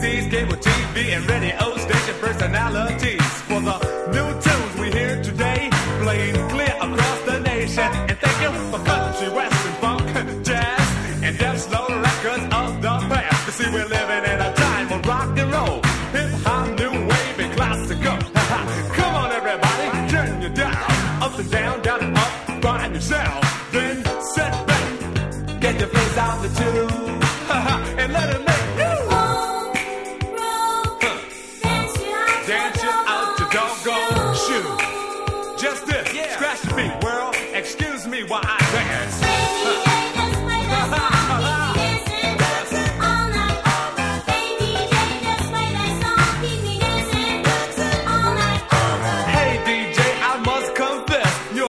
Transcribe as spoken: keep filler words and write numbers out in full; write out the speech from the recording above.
C Ds, cable T V, and radio station personalities. For the new tunes we hear today, playing clear across the nation. And thank you for country, western, funk, jazz, and death slow records of the past. You see, we're living in a time of rock and roll, hip hop, new wave, and classical. Come on, everybody, turn your dial up and down, down and up, find yourself. Then sit back, get your face out the tube, and let it make you roll, roll, huh. dance you out, dance you out your doggone shoe. Just this, yeah. Scratch your feet, world. Excuse me while I